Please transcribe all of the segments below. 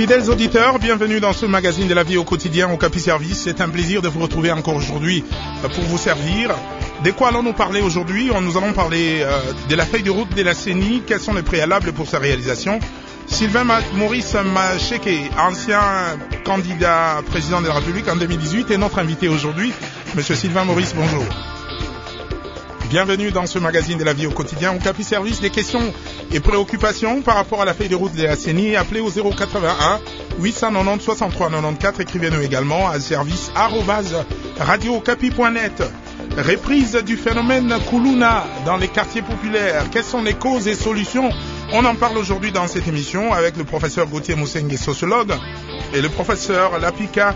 Fidèles auditeurs, bienvenue dans ce magazine de la vie au quotidien au Capi Service. C'est un plaisir de vous retrouver encore aujourd'hui pour vous servir. De quoi allons-nous parler aujourd'hui? Nous allons parler de la feuille de route de la CENI. Quels sont les préalables pour sa réalisation? Sylvain Maurice Macheke, ancien candidat président de la République en 2018, est notre invité aujourd'hui. Monsieur Sylvain Maurice, bonjour. Bienvenue dans ce magazine de la vie au quotidien au Capi Service. Des questions et préoccupations par rapport à la feuille de route de la CENI, appelez au 081 890 63 94. Écrivez-nous également à service@radiocapi.net. Reprise du phénomène Kuluna dans les quartiers populaires. Quelles sont les causes et solutions? On en parle aujourd'hui dans cette émission avec le professeur Gauthier Moussenge, sociologue, et le professeur Lapika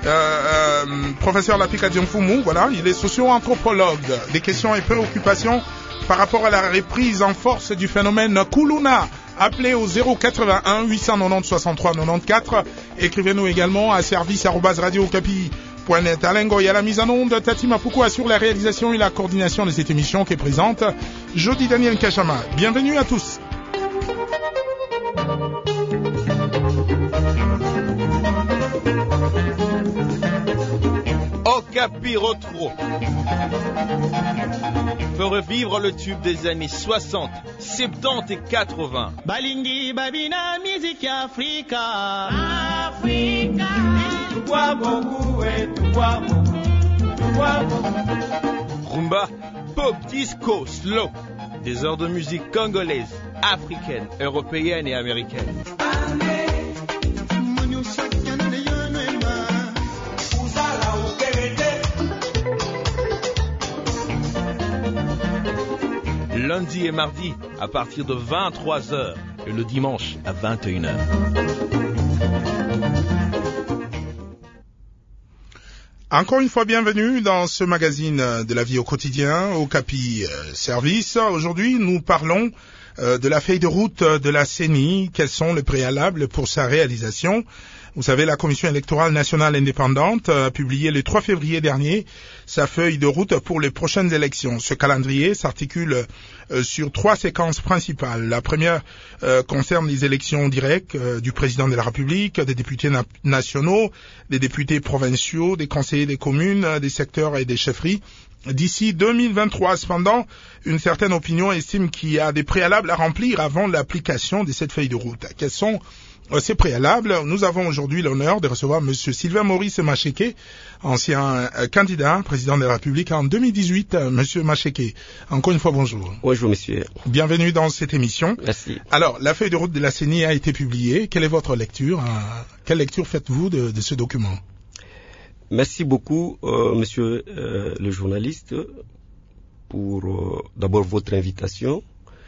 Diomfumu, voilà, il est socio-anthropologue. Des questions et préoccupations par rapport à la reprise en force du phénomène Kuluna. Appelez au 081 890 63 94. Écrivez-nous également à service@radiocapi.net. Alain Goy à la mise en onde, Tati Mapuko assure la réalisation et la coordination de cette émission qui est présente. Jody Daniel Kachama. Bienvenue à tous. Capi Retro peut revivre le tube des années 60, 70 et 80. Balingi babina musique Africa. Africa. Rumba, pop, disco, slow. Des heures de musique congolaise, africaine, européenne et américaine. Lundi et mardi à partir de 23h et le dimanche à 21h. Encore une fois, bienvenue dans ce magazine de la vie au quotidien au Capi Service. Aujourd'hui, nous parlons de la feuille de route de la CENI. Quels sont les préalables pour sa réalisation? Vous savez, la Commission électorale nationale indépendante a publié le 3 février dernier sa feuille de route pour les prochaines élections. Ce calendrier s'articule sur 3 séquences principales. La première concerne les élections directes du président de la République, des députés nationaux, des députés provinciaux, des conseillers des communes, des secteurs et des chefferies. D'ici 2023, cependant, une certaine opinion estime qu'il y a des préalables à remplir avant l'application de cette feuille de route. Quels sont ces préalables? Nous avons aujourd'hui l'honneur de recevoir Monsieur Sylvain Maurice Macheke, ancien candidat président de la République en 2018. Monsieur Macheke, encore une fois, bonjour. Bonjour, monsieur. Bienvenue dans cette émission. Merci. Alors, la feuille de route de la CENI a été publiée. Quelle est votre lecture? Quelle lecture faites-vous de ce document? Merci beaucoup, monsieur le journaliste, pour d'abord votre invitation.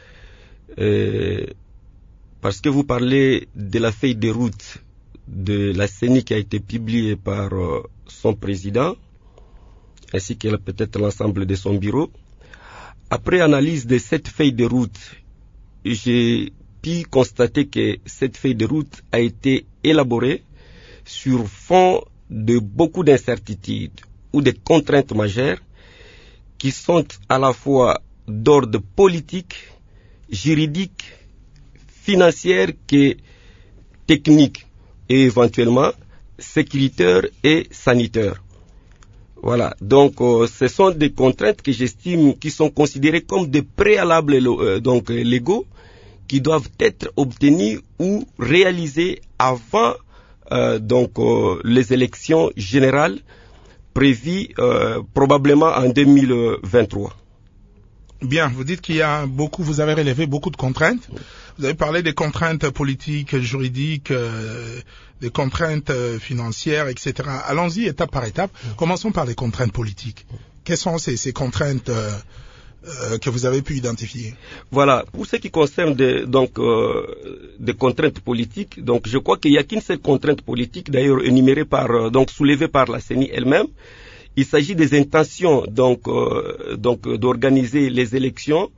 Parce que vous parlez de la feuille de route de la CENI qui a été publiée par son président, ainsi que peut-être l'ensemble de son bureau. Après analyse de cette feuille de route, j'ai pu constater que cette feuille de route a été élaborée sur fond de beaucoup d'incertitudes ou de contraintes majeures qui sont à la fois d'ordre politique, juridique, financière que technique et éventuellement sécuritaire et sanitaire. Voilà, donc ce sont des contraintes que j'estime qui sont considérées comme des préalables légaux qui doivent être obtenus ou réalisés avant les élections générales prévues probablement en 2023. Bien, vous dites qu'il y a vous avez relevé beaucoup de contraintes. Vous avez parlé des contraintes politiques, juridiques, des contraintes financières, etc. Allons-y étape par étape. Commençons par les contraintes politiques. Quelles sont ces contraintes que vous avez pu identifier? Voilà, pour ce qui concerne des contraintes politiques, donc je crois qu'il n'y a qu'une seule contrainte politique, d'ailleurs énumérée soulevée par la CENI elle-même. Il s'agit des intentions d'organiser les élections,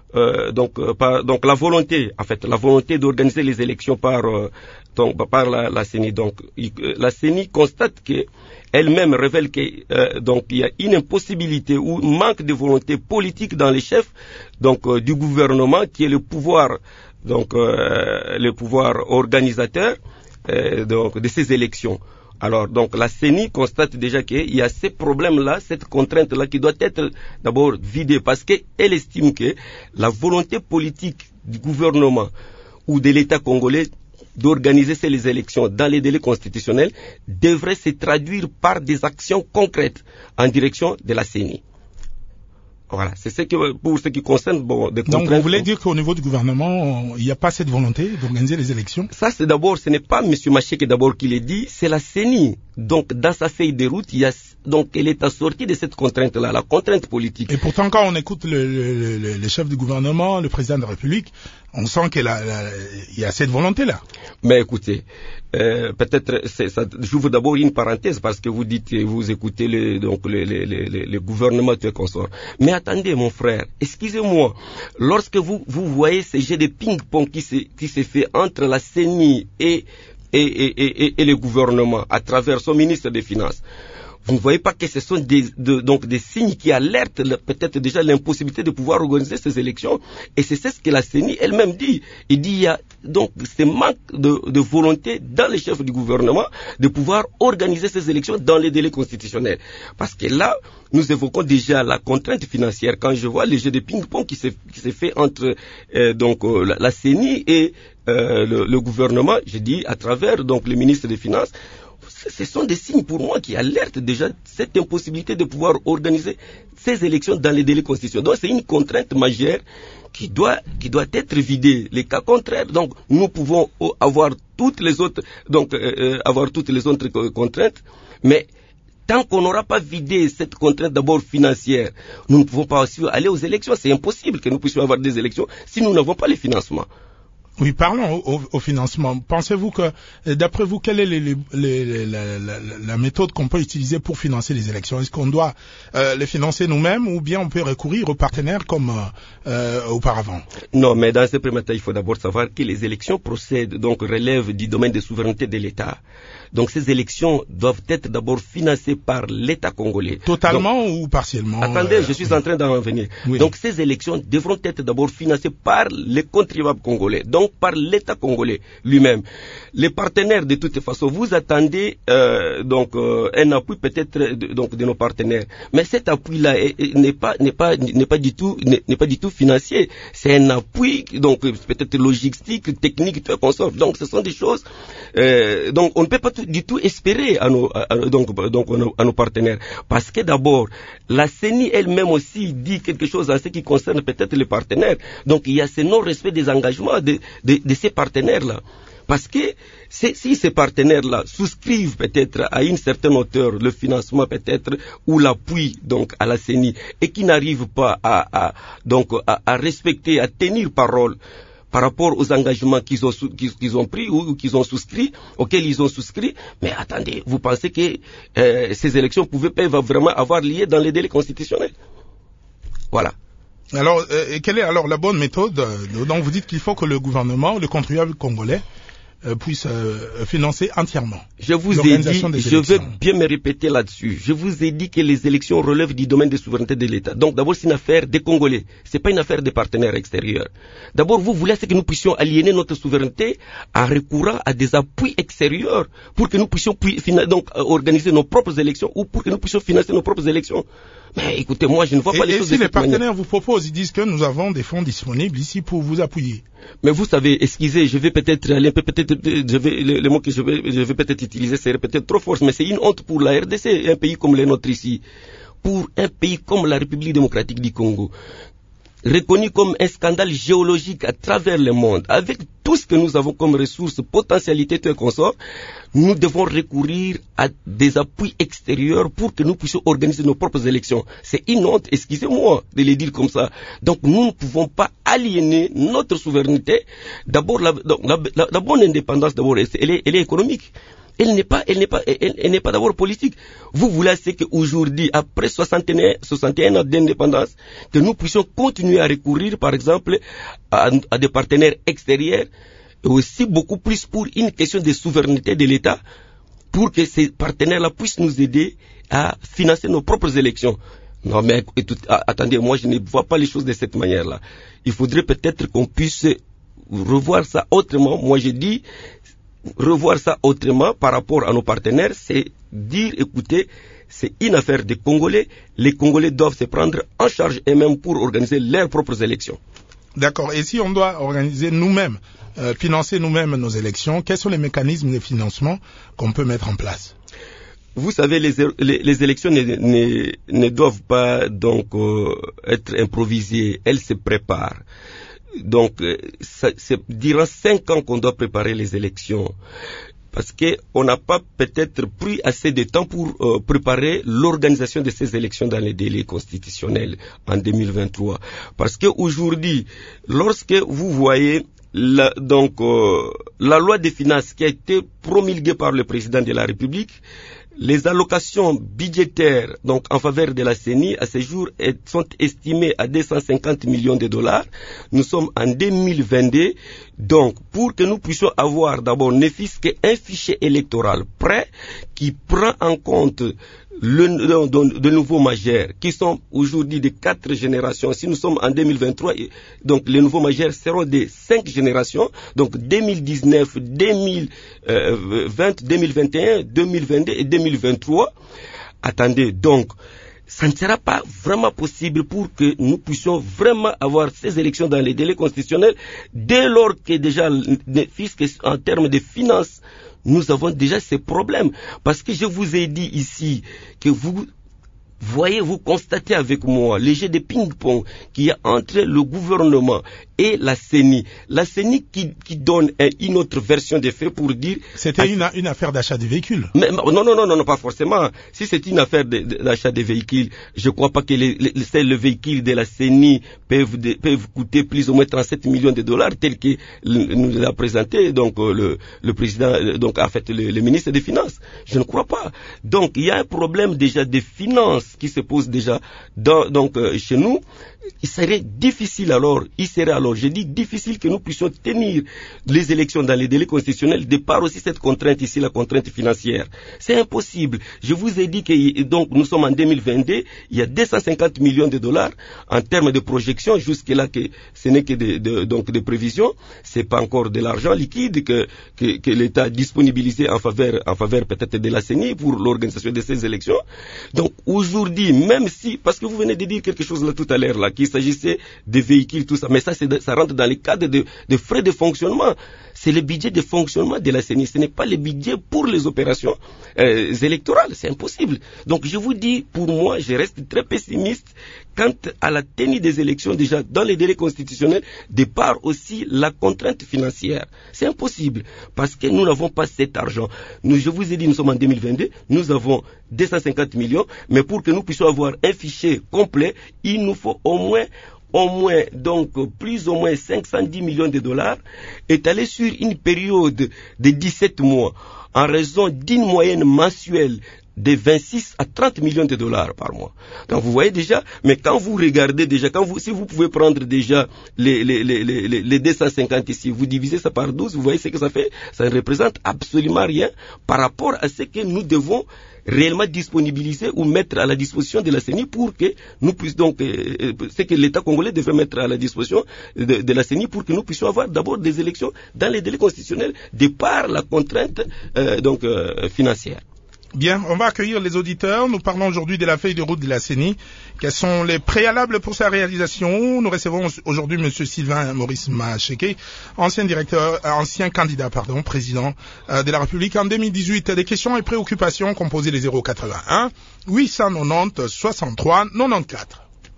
la volonté d'organiser les élections par la CENI. Donc la CENI constate que elle-même révèle qu'il y a une impossibilité ou manque de volonté politique dans les chefs du gouvernement qui est le pouvoir organisateur de ces élections. Alors, donc, la CENI constate déjà qu'il y a ces problèmes-là, cette contrainte-là qui doit être d'abord vidée parce qu'elle estime que la volonté politique du gouvernement ou de l'État congolais d'organiser ces élections dans les délais constitutionnels devrait se traduire par des actions concrètes en direction de la CENI. Voilà, c'est ce que pour ce qui concerne des contraintes. Donc vous voulez dire qu'au niveau du gouvernement, il n'y a pas cette volonté d'organiser les élections? Ça, c'est d'abord, ce n'est pas M. Macheke d'abord qui l'a dit, c'est la CENI. Donc dans sa feuille de route, elle est assortie de cette contrainte-là, la contrainte politique. Et pourtant, quand on écoute le chef du gouvernement, le président de la République, on sent qu'il y a cette volonté-là. Mais écoutez, peut-être, j'ouvre d'abord une parenthèse parce que vous dites, vous écoutez le gouvernement tout consort. Mais attendez, mon frère, excusez-moi, lorsque vous voyez ce jeu de ping-pong qui se fait entre la CENI et le gouvernement à travers son ministre des Finances, vous ne voyez pas que ce sont des signes qui alertent peut-être déjà l'impossibilité de pouvoir organiser ces élections. Et c'est ce que la CENI elle-même dit. Il dit il y a donc ce manque de volonté dans les chefs du gouvernement de pouvoir organiser ces élections dans les délais constitutionnels. Parce que là, nous évoquons déjà la contrainte financière. Quand je vois les jeux de ping-pong qui se fait entre la CENI et le gouvernement, je dis à travers donc le ministre des Finances, ce sont des signes pour moi qui alertent déjà cette impossibilité de pouvoir organiser ces élections dans les délais constitutionnels. Donc c'est une contrainte majeure qui doit être vidée. Les cas contraires, donc nous pouvons avoir toutes les autres contraintes, mais tant qu'on n'aura pas vidé cette contrainte d'abord financière, nous ne pouvons pas aussi aller aux élections. C'est impossible que nous puissions avoir des élections si nous n'avons pas les financements. Oui, parlons au financement. Pensez-vous que, d'après vous, quelle est la méthode qu'on peut utiliser pour financer les élections? Est-ce qu'on doit les financer nous-mêmes ou bien on peut recourir aux partenaires comme auparavant? Non, mais dans ce premier temps, il faut d'abord savoir que les élections relèvent du domaine de souveraineté de l'État. Donc ces élections doivent être d'abord financées par l'État congolais. Totalement ou partiellement? Attendez, je suis en train d'en revenir. Oui. Donc ces élections devront être d'abord financées par les contribuables congolais, donc par l'État congolais lui-même. Les partenaires, de toute façon, vous attendez un appui peut-être de nos partenaires, mais cet appui-là n'est pas du tout financier. C'est un appui donc peut-être logistique, technique, tout consort. Donc ce sont des choses. Donc on ne peut pas du tout espérer à nos partenaires. Parce que d'abord, la CENI elle-même aussi dit quelque chose en ce qui concerne peut-être les partenaires. Donc il y a ce non-respect des engagements de ces partenaires-là. Parce que si ces partenaires-là souscrivent peut-être à une certaine hauteur le financement peut-être ou l'appui donc à la CENI et qui n'arrivent pas à respecter, à tenir parole par rapport aux engagements qu'ils ont pris ou qu'ils ont souscrit, auxquels ils ont souscrit. Mais attendez, vous pensez que ces élections peuvent vraiment avoir lieu dans les délais constitutionnels? Voilà. Alors, quelle est alors la bonne méthode? Donc vous dites qu'il faut que le gouvernement, le contribuable congolais, puisse financer entièrement. Je vous ai dit, je veux bien me répéter là-dessus. Je vous ai dit que les élections relèvent du domaine de souveraineté de l'État. Donc d'abord, c'est une affaire des Congolais. C'est pas une affaire des partenaires extérieurs. D'abord, vous voulez que nous puissions aliéner notre souveraineté en recourant à des appuis extérieurs pour que nous puissions organiser nos propres élections ou pour que nous puissions financer nos propres élections. Mais écoutez, moi, je ne vois pas les choses de cette manière. Et si les partenaires vous proposent, ils disent que nous avons des fonds disponibles ici pour vous appuyer. Mais vous savez, excusez, je vais peut-être aller le mot que je vais peut-être utiliser, c'est peut-être trop fort, mais c'est une honte pour la RDC, un pays comme le nôtre ici, pour un pays comme la République démocratique du Congo, reconnu comme un scandale géologique à travers le monde, avec tout ce que nous avons comme ressources, potentialités, tout et consorts, nous devons recourir à des appuis extérieurs pour que nous puissions organiser nos propres élections. C'est une honte, excusez-moi de le dire comme ça. Donc nous ne pouvons pas aliéner notre souveraineté. D'abord, la bonne indépendance, d'abord, elle est économique. Elle n'est pas d'abord politique. Vous voulez c'est qu'aujourd'hui, après 61 ans d'indépendance, que nous puissions continuer à recourir, par exemple, à des partenaires extérieurs, et aussi beaucoup plus pour une question de souveraineté de l'État, pour que ces partenaires-là puissent nous aider à financer nos propres élections. Non mais attendez, moi je ne vois pas les choses de cette manière-là. Il faudrait peut-être qu'on puisse revoir ça autrement. Moi je dis, revoir ça autrement par rapport à nos partenaires, c'est dire, écoutez, c'est une affaire des Congolais. Les Congolais doivent se prendre en charge eux-mêmes pour organiser leurs propres élections. D'accord. Et si on doit organiser nous-mêmes, financer nous-mêmes nos élections, quels sont les mécanismes de financement qu'on peut mettre en place? Vous savez, les élections ne doivent pas donc être improvisées. Elles se préparent. Donc, c'est durant 5 ans qu'on doit préparer les élections. Parce qu'on n'a pas peut-être pris assez de temps pour préparer l'organisation de ces élections dans les délais constitutionnels en 2023. Parce qu'aujourd'hui, lorsque vous voyez la loi des finances qui a été promulguée par le président de la République, les allocations budgétaires donc en faveur de la CENI à ce jour sont estimées à 250 millions de dollars. Nous sommes en 2022. Donc, pour que nous puissions avoir d'abord ne fût-ce qu'un fichier électoral prêt qui prend en compte de nouveaux majeurs qui sont aujourd'hui de 4 générations. Si nous sommes en 2023, donc les nouveaux majeurs seront de 5 générations, donc 2019, 2020, 2021, 2022 et 2023. Attendez, donc, ça ne sera pas vraiment possible pour que nous puissions vraiment avoir ces élections dans les délais constitutionnels dès lors que déjà, en termes de finances, nous avons déjà ces problèmes. Parce que je vous ai dit ici que vous voyez, vous constatez avec moi les jeux de ping-pong qu'il y a entre le gouvernement et la CENI. La CENI qui donne une autre version des faits pour dire... C'était une affaire d'achat de véhicules. Mais, non, pas forcément. Si c'est une affaire d'achat de véhicules, je ne crois pas que le véhicule de la CENI peuvent coûter plus ou moins 37 millions de dollars, tel que nous l'a présenté donc le président, donc en fait le ministre des Finances. Je ne crois pas. Donc il y a un problème déjà de finances qui se pose déjà chez nous. Il serait difficile alors, je dis difficile que nous puissions tenir les élections dans les délais constitutionnels, de par aussi cette contrainte ici, la contrainte financière. C'est impossible. Je vous ai dit que donc nous sommes en 2022, il y a 250 millions de dollars en termes de projection, jusque-là que ce n'est que des prévisions, c'est pas encore de l'argent liquide que l'État a disponibilisé en faveur peut-être de la CENI pour l'organisation de ces élections. Donc aujourd'hui, même si, parce que vous venez de dire quelque chose là tout à l'heure là, qu'il s'agissait des véhicules, tout ça, mais ça rentre dans les cadres de frais de fonctionnement. C'est le budget de fonctionnement de la CENI, ce n'est pas le budget pour les opérations électorales, c'est impossible. Donc je vous dis, pour moi, je reste très pessimiste quant à la tenue des élections déjà dans les délais constitutionnels, de par aussi la contrainte financière. C'est impossible, parce que nous n'avons pas cet argent. Je vous ai dit, nous sommes en 2022, nous avons 250 millions, mais pour que nous puissions avoir un fichier complet, il nous faut au moins donc plus ou moins 510 millions de dollars étalés sur une période de 17 mois en raison d'une moyenne mensuelle de 26 à 30 millions de dollars par mois. Donc vous voyez déjà, mais quand vous regardez déjà, si vous pouvez prendre déjà les 250 ici, vous divisez ça par 12, vous voyez ce que ça fait, ça ne représente absolument rien par rapport à ce que nous devons réellement disponibiliser ou mettre à la disposition de la CENI pour que nous puissions donc, ce que l'État congolais devrait mettre à la disposition de la CENI pour que nous puissions avoir d'abord des élections dans les délais constitutionnels de par la contrainte financière. Bien, on va accueillir les auditeurs. Nous parlons aujourd'hui de la feuille de route de la CENI. Quels sont les préalables pour sa réalisation? Nous recevons aujourd'hui M. Sylvain Maurice Macheke, ancien candidat, président de la République en 2018. Des questions et préoccupations, composez les 081 890 63 94.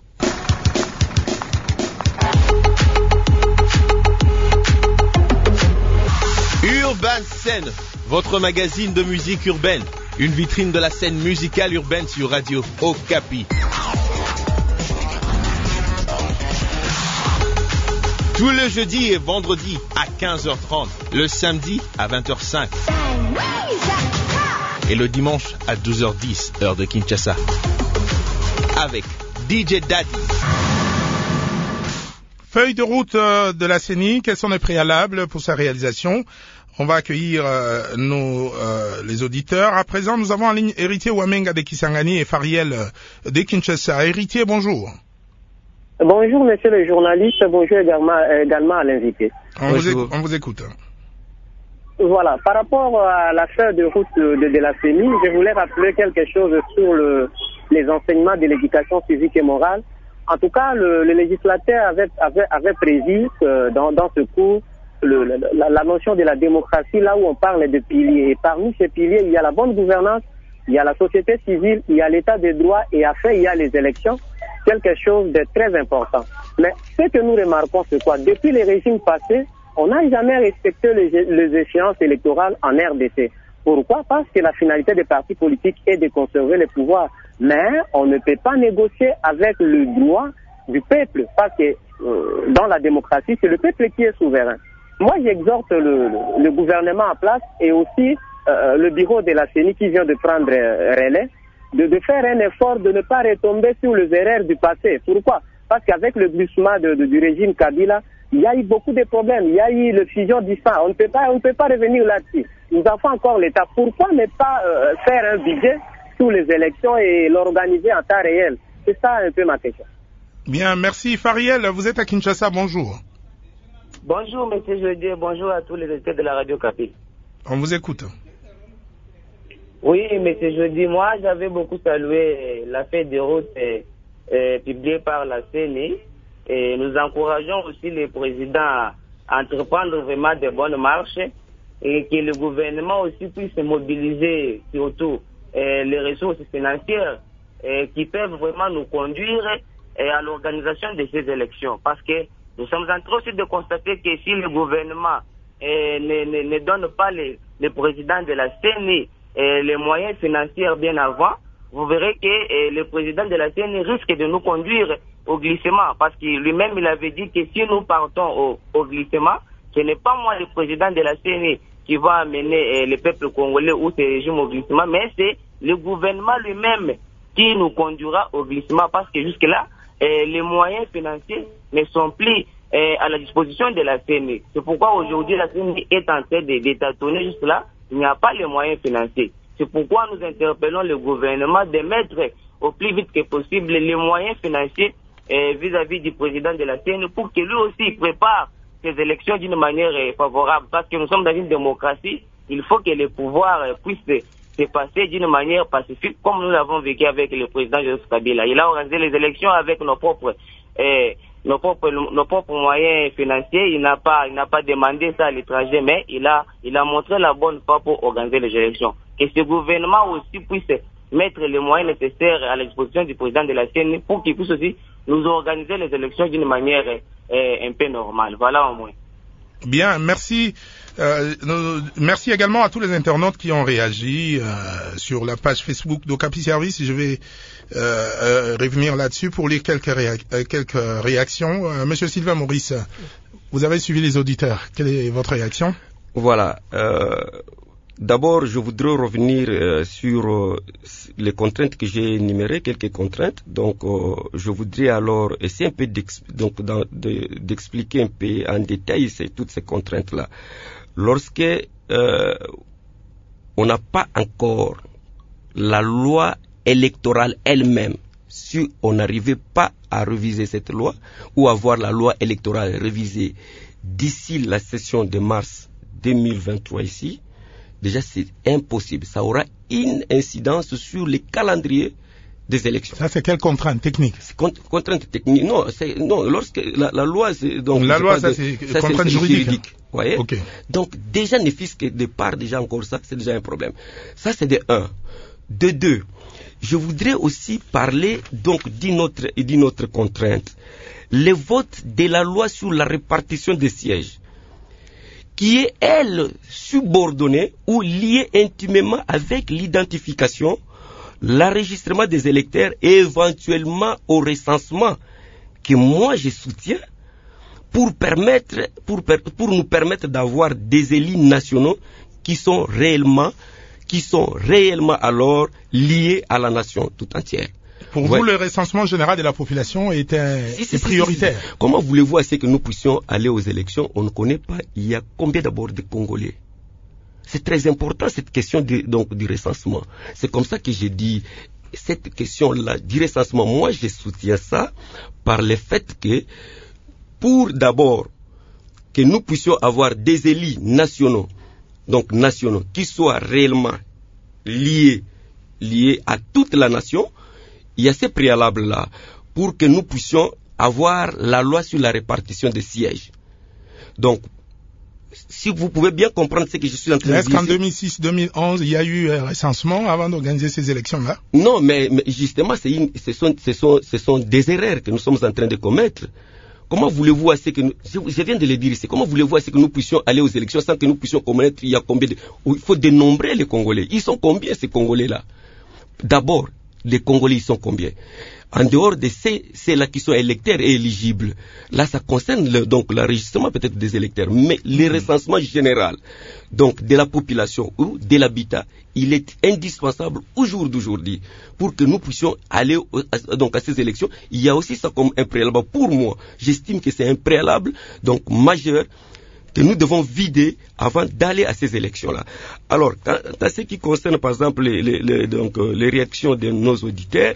Urban Scène, votre magazine de musique urbaine. Une vitrine de la scène musicale urbaine sur Radio Okapi. Tous les jeudis et vendredis à 15h30. Le samedi à 20h05. Et le dimanche à 12h10, heure de Kinshasa. Avec DJ Daddy. Feuille de route de la CENI, quels sont les préalables pour sa réalisation? On va accueillir les auditeurs. À présent, nous avons en ligne Héritier Wamenga de Kisangani et Fariel de Kinshasa. Héritier, bonjour. Bonjour, monsieur le journaliste. Bonjour également à l'invité. On vous écoute. Voilà, par rapport à la feuille de route de la CENI, je voulais rappeler quelque chose sur les enseignements de l'éducation civique et morale. En tout cas, le législateur avait prévu dans ce cours la notion de la démocratie, là où on parle de piliers. Et parmi ces piliers, il y a la bonne gouvernance, il y a la société civile, il y a l'état de droit et après il y a les élections, quelque chose de très important. Mais ce que nous remarquons, c'est quoi? Depuis les régimes passés, on n'a jamais respecté les échéances électorales en RDC. Pourquoi? Parce que la finalité des partis politiques est de conserver le pouvoir. Mais on ne peut pas négocier avec le droit du peuple, parce que dans la démocratie, c'est le peuple qui est souverain. Moi, j'exhorte le gouvernement en place et aussi le bureau de la CENI qui vient de prendre relais, de faire un effort de ne pas retomber sur les erreurs du passé. Pourquoi? Parce qu'avec le glissement du régime Kabila, il y a eu beaucoup de problèmes. Il y a eu le fusion du sang. On ne peut pas revenir là-dessus. Nous avons encore l'État. Pourquoi ne pas faire un budget sur les élections et l'organiser en temps réel? C'est ça un peu ma question. Bien, merci. Fariel, vous êtes à Kinshasa, bonjour. Bonjour, monsieur Jodier, bonjour à tous les auditeurs de la Radio Capi. On vous écoute. Oui, monsieur Jodier, moi j'avais beaucoup salué la feuille de route publiée par la CENI et nous encourageons aussi les présidents à entreprendre vraiment de bonnes marches et que le gouvernement aussi puisse mobiliser surtout les ressources financières qui peuvent vraiment nous conduire à l'organisation de ces élections. Parce que nous sommes en train aussi de constater que si le gouvernement ne donne pas le président de la CENI les moyens financiers bien avant, vous verrez que le président de la CENI risque de nous conduire au glissement. Parce que lui-même, il avait dit que si nous partons au glissement, ce n'est pas moi le président de la CENI qui va amener le peuple congolais ou ce régime au glissement, mais c'est le gouvernement lui-même qui nous conduira au glissement. Parce que jusque-là, les moyens financiers ne sont plus à la disposition de la CENI. C'est pourquoi aujourd'hui la CENI est en train de tâtonner juste là. Il n'y a pas les moyens financiers. C'est pourquoi nous interpellons le gouvernement de mettre au plus vite que possible les moyens financiers vis-à-vis du président de la CENI pour que lui aussi prépare ces élections d'une manière favorable. Parce que nous sommes dans une démocratie, il faut que les pouvoirs puissent se passer d'une manière pacifique comme nous l'avons vécu avec le président Joseph Kabila. Il a organisé les élections avec nos propres moyens financiers. Il n'a pas demandé ça à l'étranger, mais il a montré la bonne foi pour organiser les élections. Que ce gouvernement aussi puisse mettre les moyens nécessaires à la disposition du président de la CENI pour qu'il puisse aussi nous organiser les élections d'une manière un peu normale. Voilà au moins. Bien, merci. Merci également à tous les internautes qui ont réagi sur la page Facebook d'Okapi Service. Je vais revenir là-dessus pour lire quelques réactions. Monsieur Sylvain Maurice, vous avez suivi les auditeurs. Quelle est votre réaction? Voilà. D'abord, je voudrais revenir sur les contraintes que j'ai énumérées, quelques contraintes. Donc, je voudrais alors essayer un peu d'expliquer un peu en détail toutes ces contraintes-là. Lorsque on n'a pas encore la loi électorale elle-même, si on n'arrivait pas à réviser cette loi ou avoir la loi électorale révisée d'ici la session de mars 2023 ici, déjà c'est impossible. Ça aura une incidence sur les calendriers des élections. Ça c'est quelle contrainte technique? Contrainte technique. Non, lorsque la loi c'est donc la loi c'est contrainte juridique. Voyez? Okay. Donc déjà ne fût-ce que de part déjà encore ça, c'est déjà un problème. Ça c'est de 1. De 2, je voudrais aussi parler donc d'une autre contrainte. Le vote de la loi sur la répartition des sièges, qui est, elle, subordonnée ou liée intimement avec l'identification, l'enregistrement des électeurs et éventuellement au recensement, que moi je soutiens, pour nous permettre d'avoir des élus nationaux qui sont réellement alors liés à la nation tout entière. Pour vous, le recensement général de la population est prioritaire. Si. Comment voulez-vous assez que nous puissions aller aux élections? On ne connaît pas. Il y a combien d'abord de Congolais? C'est très important cette question du recensement. C'est comme ça que j'ai dit cette question-là du recensement. Moi, je soutiens ça par le fait que pour d'abord que nous puissions avoir des élus nationaux donc nationaux, qui soient réellement liés à toute la nation, il y a ces préalables-là pour que nous puissions avoir la loi sur la répartition des sièges. Donc, si vous pouvez bien comprendre ce que je suis en train de dire. Est-ce qu'en 2006-2011, il y a eu un recensement avant d'organiser ces élections-là? Non, mais justement, ce sont des erreurs que nous sommes en train de commettre. Comment voulez-vous je viens de le dire ici, comment voulez-vous que nous puissions aller aux élections sans que nous puissions connaître il y a combien il faut dénombrer les Congolais. Ils sont combien ces Congolais-là? D'abord, les Congolais, ils sont combien? En dehors de ceux-là qui sont électeurs et éligibles, là, ça concerne donc l'enregistrement peut-être des électeurs, mais le recensement général donc de la population ou de l'habitat, il est indispensable au jour d'aujourd'hui pour que nous puissions aller donc à ces élections. Il y a aussi ça comme un préalable. Pour moi, j'estime que c'est un préalable donc majeur que nous devons vider avant d'aller à ces élections-là. Alors, quant à ce qui concerne par exemple les réactions de nos auditeurs,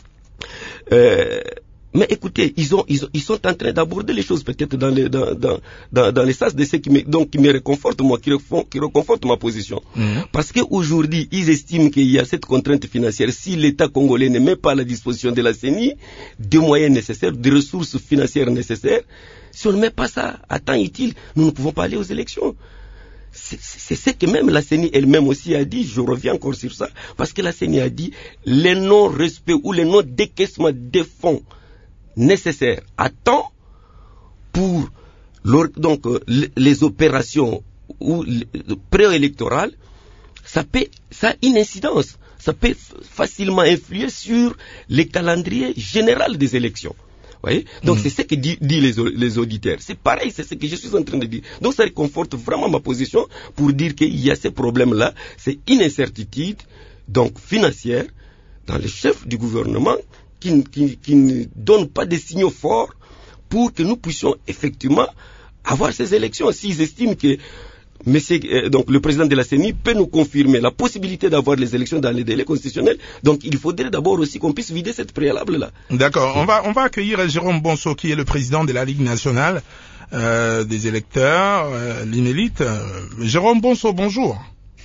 mais écoutez, ils sont en train d'aborder les choses peut-être dans les sens de ce qui me réconforte moi, qui reconforte ma position. Parce qu'aujourd'hui, ils estiment qu'il y a cette contrainte financière. Si l'État congolais ne met pas à la disposition de la CENI des moyens nécessaires, des ressources financières nécessaires, si on ne met pas ça à temps utile, nous ne pouvons pas aller aux élections. C'est ce que même la CENI elle-même aussi a dit, je reviens encore sur ça, parce que la CENI a dit les non-respect ou les non-décaissement des fonds nécessaires à temps pour les opérations préélectorales, ça a une incidence, ça peut facilement influer sur le calendrier général des élections. Donc c'est ce que dit les auditeurs. C'est pareil, c'est ce que je suis en train de dire. Donc ça réconforte vraiment ma position pour dire qu'il y a ces problèmes-là. C'est une incertitude donc financière dans les chefs du gouvernement qui ne donnent pas des signaux forts pour que nous puissions effectivement avoir ces élections. S'ils estiment que donc le président de la CENI peut nous confirmer la possibilité d'avoir les élections dans les délais constitutionnels. Donc il faudrait d'abord aussi qu'on puisse vider cette préalable-là. D'accord. On va accueillir Jérôme Bonso, qui est le président de la Ligue nationale des électeurs, l'INELIT. Jérôme Bonso, bonjour.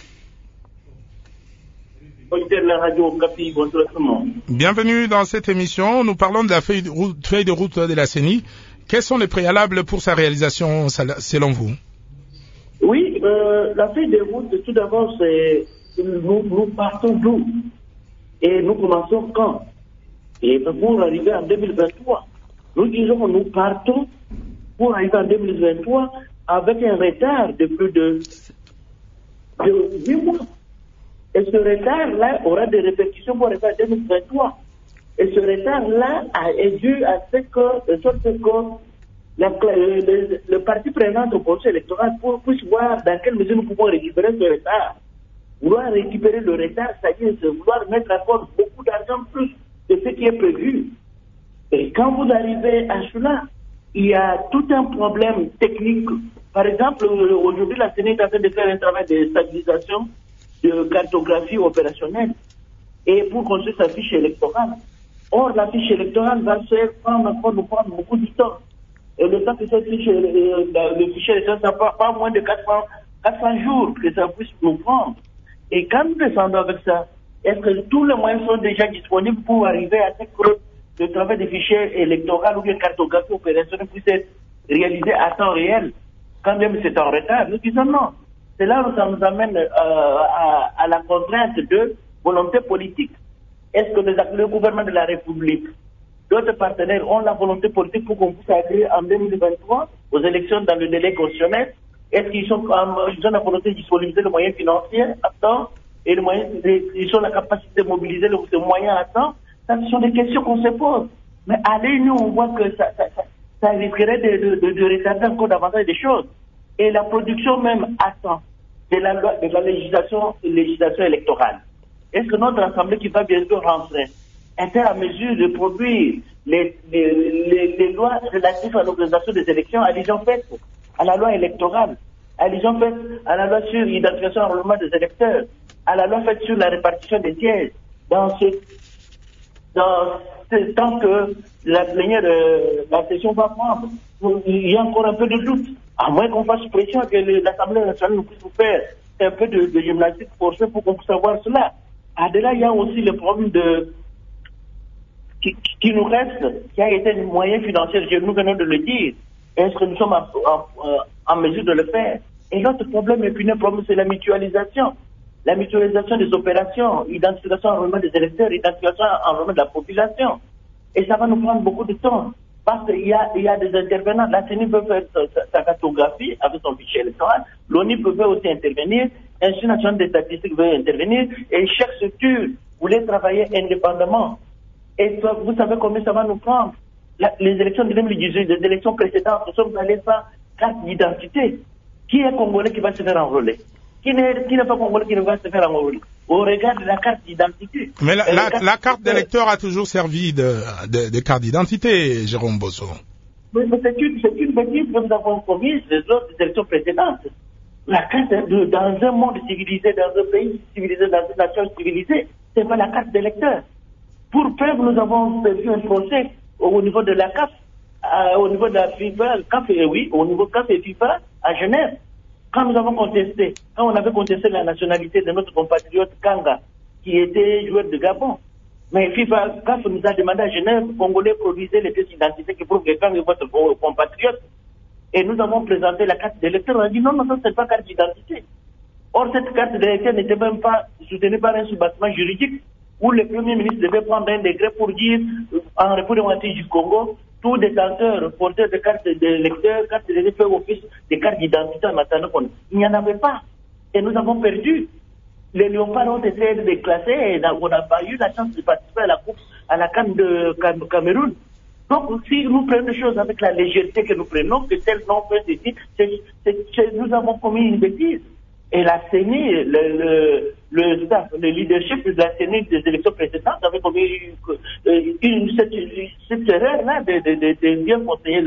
Bienvenue dans cette émission. Nous parlons de la feuille de route de la CENI. Quels sont les préalables pour sa réalisation selon vous? Oui, la feuille de route, tout d'abord, c'est nous partons d'où et nous commençons quand? Et pour arriver en 2023, nous disons nous partons pour arriver en 2023 avec un retard de plus de 8 mois. Et ce retard-là aura des répercussions pour arriver en 2023. Et ce retard-là est dû à ce que le parti prenant au processus électoral puisse voir dans quelle mesure nous pouvons récupérer ce retard. Vouloir récupérer le retard, c'est-à-dire vouloir mettre à cause beaucoup d'argent plus de ce qui est prévu. Et quand vous arrivez à cela, il y a tout un problème technique. Par exemple, aujourd'hui, la CENI est en train de faire un travail de stabilisation, de cartographie opérationnelle, et pour construire sa fiche électorale. Or, la fiche électorale va se prendre beaucoup de temps. Et le temps que cette fiche, le fichier électoral, ça ne pas moins de 400 jours que ça puisse nous prendre. Et quand nous descendons avec ça, est-ce que tous les moyens sont déjà disponibles pour arriver à ce que le travail des fichiers électoraux ou bien cartographie opérationnelle puisse être réalisé à temps réel, quand même c'est en retard? Nous disons non. C'est là où ça nous amène à la contrainte de volonté politique. Est-ce que le gouvernement de la République, d'autres partenaires ont la volonté politique pour qu'on puisse arriver en 2023 aux élections dans le délai constitutionnel? Est-ce qu'ils ont la volonté de disponibiliser les moyens financiers à temps et ils ont la capacité de mobiliser les moyens à temps? Ça, ce sont des questions qu'on se pose. Mais allez, nous, on voit que ça risquerait de retarder encore davantage des choses. Et la production même à temps de la législation électorale. Est-ce que notre Assemblée qui va bientôt rentrer est à mesure de produire les lois relatives à l'organisation des élections, allusion faite à la loi électorale, allusion faite à la loi sur l'identification et l'enrôlement des électeurs, à la loi faite sur la répartition des sièges, tant que la plénière la session va prendre. Il y a encore un peu de doute, à moins qu'on fasse pression que l'Assemblée nationale nous puisse faire un peu de gymnastique forcée pour qu'on puisse savoir cela. Au-delà, il y a aussi le problème qui nous reste, qui a été un moyen financier, nous venons de le dire. Est-ce que nous sommes en mesure de le faire? Et l'autre problème, c'est la mutualisation. La mutualisation des opérations, identification en enrôlement des électeurs, identification en enrôlement de la population. Et ça va nous prendre beaucoup de temps. Parce qu'il y a des intervenants. La CENI peut faire sa cartographie avec son fichier électoral. L'ONU peut aussi intervenir. L'Institut national des statistiques veut intervenir. Et chaque structure voulait travailler indépendamment. Et vous savez combien ça va nous prendre? Les élections de 2018, les élections précédentes, nous sommes allés sans carte d'identité. Qui est Congolais qui va se faire enrôler? Qui n'est pas Congolais qui ne va se faire enrôler? Au regard de la carte d'identité. Mais la carte d'électeur a toujours servi de carte d'identité, Jérôme Bosso. Mais c'est une bêtise que nous avons commise les autres élections précédentes. La carte, dans un monde civilisé, dans un pays civilisé, dans une nation civilisée, c'est pas la carte d'électeur. Pour preuve, nous avons fait un procès au niveau de la CAF, au niveau de la FIFA, au niveau CAF et FIFA à Genève. Quand on avait contesté la nationalité de notre compatriote Kanga, qui était joueur de Gabon. Mais CAF nous a demandé à Genève, Congolais, produisez les pièces d'identité qui prouvent que Kanga est votre compatriote. Et nous avons présenté la carte d'électeur. On a dit non, c'est pas carte d'identité. Or, cette carte d'électeur n'était même pas soutenue par un soubassement juridique où le Premier ministre devait prendre un décret pour dire, en République démocratique du Congo, tout détenteur, porteur de carte d'électeur, carte d'électeur fait office de carte d'identité en attendant qu'on... Il n'y en avait pas. Et nous avons perdu. Les léopards ont essayé de les classer et on n'a pas eu la chance de participer à la CAN de Cameroun. Donc, si nous prenons les choses avec la légèreté que nous prenons, que tel non fait ici, nous avons commis une bêtise. Et la CENI, le leadership de la CENI des élections précédentes avait commis cette erreur-là de bien conseiller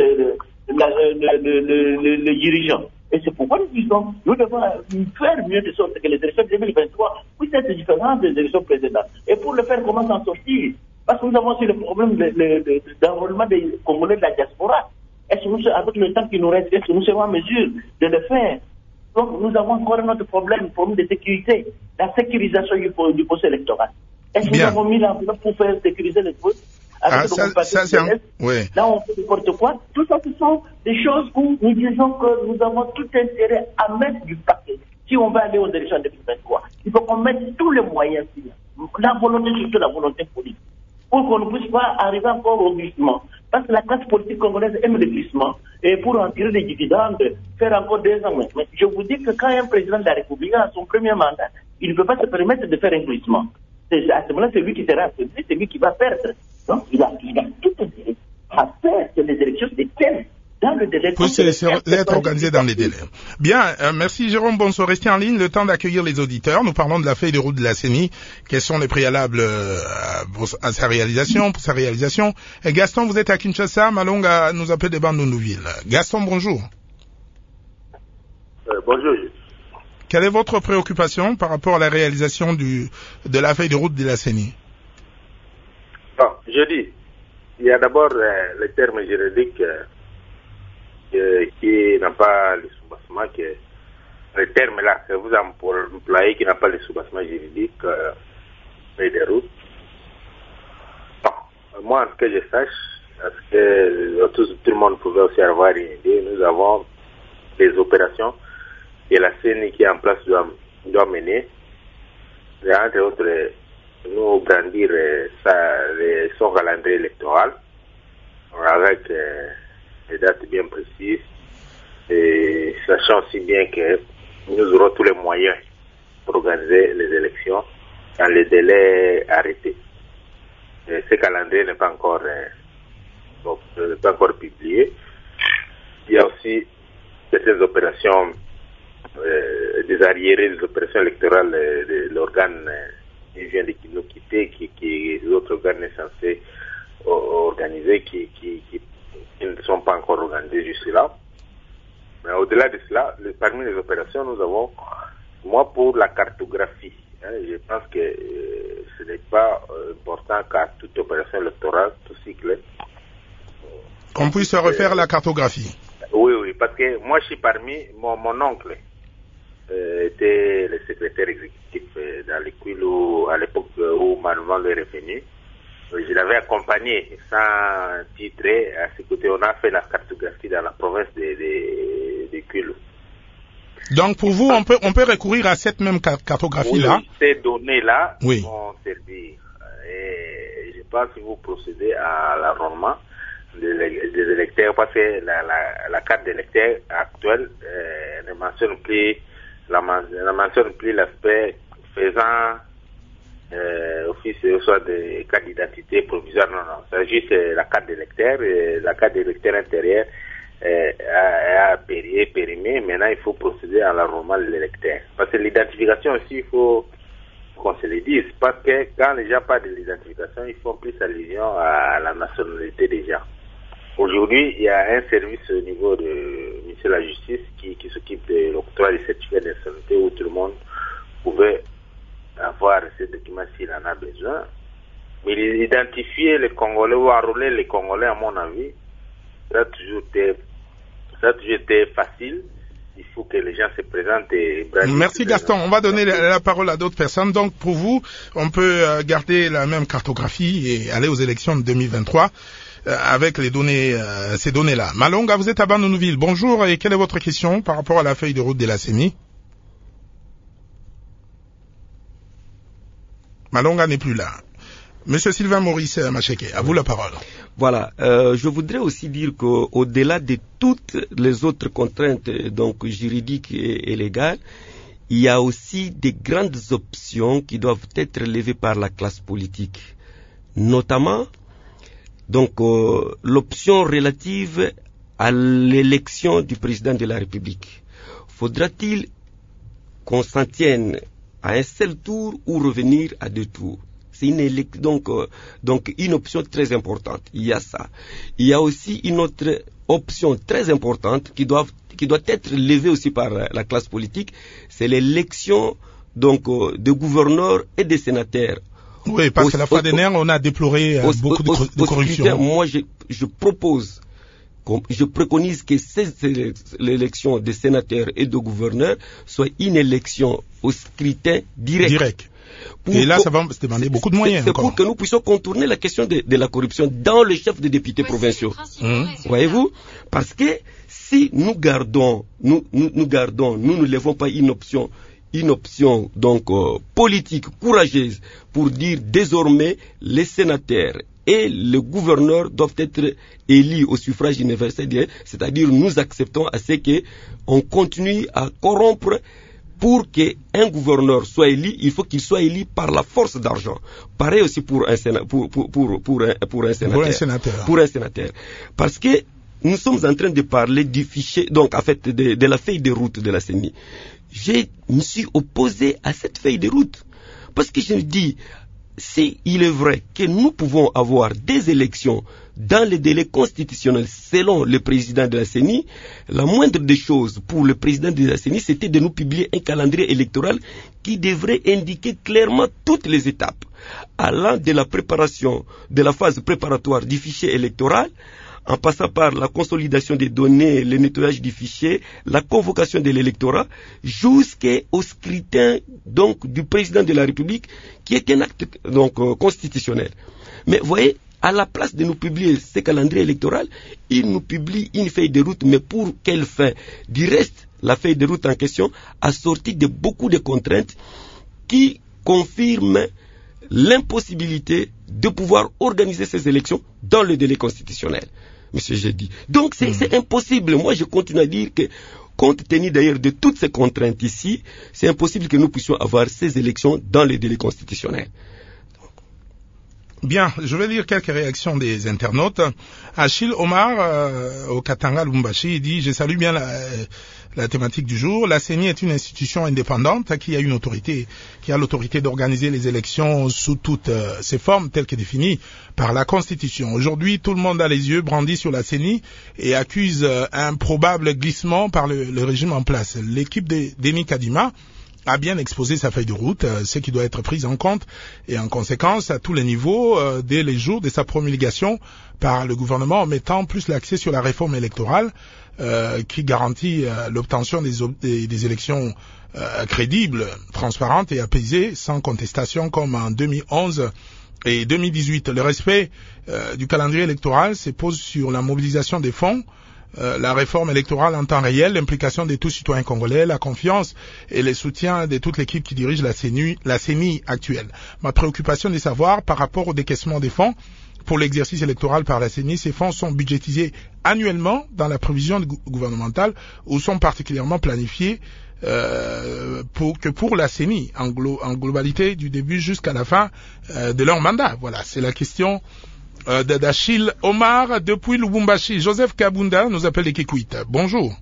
le dirigeant. Et c'est pourquoi nous disons, nous devons faire mieux de sorte que les élections de 2023 puissent être différentes des élections précédentes. Et pour le faire, comment s'en sortir? Parce que nous avons aussi le problème d'enrôlement des Congolais de la diaspora. Est-ce que nous, avec le temps qui nous reste, est-ce que nous serons en mesure de le faire? Donc, nous avons encore un autre problème de sécurité, la sécurisation du poste électoral. Est-ce que nous avons mis l'enveloppe pour faire sécuriser les postes avec oui. Là, on fait n'importe quoi. Tout ça, ce sont des choses où nous disons que nous avons tout intérêt à mettre du paquet. Si on va aller aux élections de 2023, il faut qu'on mette tous les moyens, la volonté, surtout la volonté politique, pour qu'on ne puisse pas arriver encore au glissement. Parce que la classe politique congolaise aime le glissement. Et pour en tirer des dividendes, faire encore 2 ans. Mais je vous dis que quand un président de la République a son premier mandat, il ne peut pas se permettre de faire un glissement. À ce moment-là, c'est lui qui sera affaibli, c'est lui qui va perdre. Donc, il a tout intérêt à faire que les élections se tiennent dans le délai. Puisse être organisé dans les délais. Bien, merci Jérôme Bonso. Restez en ligne, le temps d'accueillir les auditeurs. Nous parlons de la feuille de route de la CENI. Quels sont les préalables à sa réalisation, pour sa réalisation? Et Gaston, vous êtes à Kinshasa, Malonga nous appelle des Bandundouville. Gaston, bonjour. Bonjour. Quelle est votre préoccupation par rapport à la réalisation de la feuille de route de la CENI? Bon, je dis, il y a d'abord le terme juridique qui n'a pas le soubassement, le terme là que vous employez qui n'a pas le soubassement juridique, feuille de route. Bon, moi, en ce que je sache, parce que tout le monde pouvait aussi avoir une idée, nous avons des opérations que la CENI qui est en place doit mener. Et entre autres, nous brandir son calendrier électoral avec des dates bien précises et sachant aussi bien que nous aurons tous les moyens pour organiser les élections dans les délais arrêtés. Et ce calendrier n'est pas encore publié. Il y a aussi certaines opérations des arriérés des opérations électorales de l'organe qui vient de nous quitter, qui l'autre organe est censé organiser, qui ne sont pas encore organisés jusque-là. Mais au-delà de cela, parmi les opérations, nous avons, moi, pour la cartographie, je pense que ce n'est pas important qu'à toute opération électorale, tout cycle, qu'on puisse refaire la cartographie. Oui, parce que moi, je suis parmi mon oncle. était le secrétaire exécutif dans les Kwilu à l'époque où Manuel est revenu. Je l'avais accompagné sans titre à ses côtés. On a fait la cartographie dans la province de Kwilu. Donc pour vous, on peut recourir à cette même cartographie-là. Oui, ces données-là oui. vont servir. Et je pense que vous procédez à l'enrôlement des électeurs parce que la carte d'électeur actuelle ne mentionne plus l'aspect faisant office soit de carte d'identité provisoire. Non, c'est juste la carte d'électeur. La carte d'électeur intérieure a périmé. Maintenant, il faut procéder à l'enrôlement de l'électeur. Parce que l'identification aussi, il faut qu'on se le dise. Parce que quand les gens parlent de l'identification, ils font plus allusion à la nationalité des gens. Aujourd'hui, il y a un service au niveau du ministère de la Justice qui s'occupe de l'octroi des certificats de nationalité où tout le monde pouvait avoir ces documents s'il en a besoin. Mais identifier les Congolais ou enrôler les Congolais, à mon avis, ça a toujours été facile. Il faut que les gens se présentent et... Merci Gaston. On va donner la parole à d'autres personnes. Donc pour vous, on peut garder la même cartographie et aller aux élections de 2023 avec les données, ces données-là. Malonga, vous êtes à Bandunuville. Bonjour et quelle est votre question par rapport à la feuille de route de la CENI? Malonga n'est plus là. Monsieur Sylvain Maurice Macheke, à vous la parole. Voilà, je voudrais aussi dire qu'au-delà de toutes les autres contraintes donc juridiques et légales, il y a aussi des grandes options qui doivent être levées par la classe politique, notamment donc l'option relative à l'élection du président de la République. Faudra-t-il qu'on s'en tienne à un seul tour ou revenir à 2 tours? C'est donc une option très importante. Il y a ça. Il y a aussi une autre option très importante qui doit être levée aussi par la classe politique, c'est l'élection donc de gouverneurs et de sénateurs. Oui, parce que la fois dernière, on a déploré beaucoup de corruption. Moi, je préconise que l'élection des sénateurs et de gouverneurs soit une élection au scrutin direct. Et là, ça va se demander beaucoup de moyens. C'est pour que nous puissions contourner la question de la corruption dans les chefs de députés provinciaux. Voyez-vous? Parce que si nous ne levons pas une option donc politique courageuse pour dire désormais les sénateurs et le gouverneur doivent être élus au suffrage universel, c'est-à-dire nous acceptons à ce qu'on continue à corrompre. Pour qu'un gouverneur soit élu, il faut qu'il soit élu par la force d'argent. Pareil aussi pour un sénateur. Pour un sénateur. Parce que nous sommes en train de parler du fichier, donc en fait de la feuille de route de la CENI. Je me suis opposé à cette feuille de route. Parce que je me dis, il est vrai que nous pouvons avoir des élections dans les délais constitutionnels selon le président de la CENI. La moindre des choses pour le président de la CENI, c'était de nous publier un calendrier électoral qui devrait indiquer clairement toutes les étapes, allant de la préparation, de la phase préparatoire du fichier électoral, en passant par la consolidation des données, le nettoyage du fichier, la convocation de l'électorat, jusqu'au scrutin donc du président de la République, qui est un acte donc constitutionnel. Mais vous voyez, à la place de nous publier ce calendrier électoral, il nous publie une feuille de route, mais pour quelle fin? Du reste, la feuille de route en question a sorti de beaucoup de contraintes qui confirment l'impossibilité de pouvoir organiser ces élections dans le délai constitutionnel. Monsieur Jeudi. Donc c'est impossible. Moi je continue à dire que, compte tenu d'ailleurs de toutes ces contraintes ici, c'est impossible que nous puissions avoir ces élections dans le délai constitutionnel. Bien, je vais lire quelques réactions des internautes. Achille Omar, au Katanga Lumbashi, dit « Je salue bien la thématique du jour. La CENI est une institution indépendante qui a l'autorité d'organiser les élections sous toutes ses formes telles que définies par la Constitution. Aujourd'hui, tout le monde a les yeux brandis sur la CENI et accuse un probable glissement par le régime en place. L'équipe de Denis Kadima a bien exposé sa feuille de route, ce qui doit être pris en compte et en conséquence à tous les niveaux dès les jours de sa promulgation par le gouvernement, en mettant plus l'accès sur la réforme électorale qui garantit l'obtention des élections crédibles, transparentes et apaisées, sans contestation comme en 2011 et 2018. Le respect du calendrier électoral se pose sur la mobilisation des fonds, la réforme électorale en temps réel, l'implication de tous citoyens congolais, la confiance et le soutien de toute l'équipe qui dirige la CENI actuelle. Ma préoccupation est de savoir, par rapport au décaissement des fonds pour l'exercice électoral par la CENI, ces fonds sont budgétisés annuellement dans la prévision gouvernementale ou sont particulièrement planifiés pour la CENI en globalité du début jusqu'à la fin de leur mandat. Voilà, c'est la question d'Achille Omar depuis Lubumbashi. Joseph Kabunda nous appelle de Kikwit. Bonjour.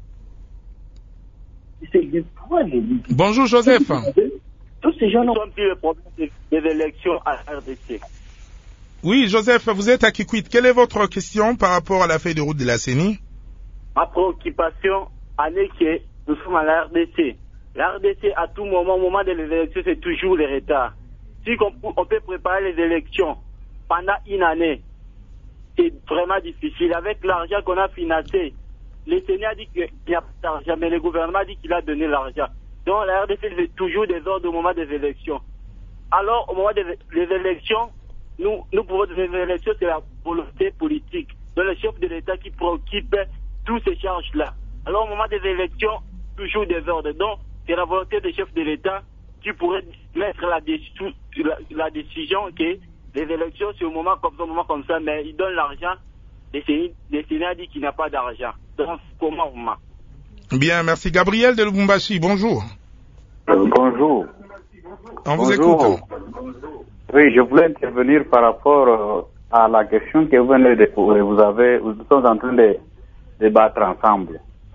Bonjour Joseph. Tous ces gens ont pris le problème des élections à RDC. Oui, Joseph, vous êtes à Kikwit. Quelle est votre question par rapport à la feuille de route de la CENI? Ma préoccupation, est que nous sommes à la RDC. La RDC, à tout moment, au moment des élections, c'est toujours les retards. Si on peut préparer les élections pendant une année, c'est vraiment difficile. Avec l'argent qu'on a financé, le Sénat a dit qu'il n'y a pas d'argent, mais le gouvernement a dit qu'il a donné l'argent. Donc la RDC fait toujours des ordres au moment des élections. Alors, au moment des élections, nous pouvons des élections, c'est la volonté politique. Donc le chef de l'État qui préoccupe toutes ces charges-là. Alors, au moment des élections, toujours des ordres. Donc, c'est la volonté des chefs de l'État qui pourrait mettre la décision que les élections, c'est au moment comme ça, mais ils donnent l'argent. Le Sénat dit qu'il n'a pas d'argent. Donc, comment? Bien, merci. Gabriel de Lubumbashi, bonjour. Bonjour. On vous écoute. Oui, je voulais intervenir par rapport à la question que vous venez de poser. Vous sommes en train de débattre ensemble.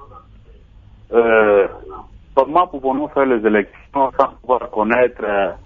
Comment pouvons-nous faire les élections sans pouvoir connaître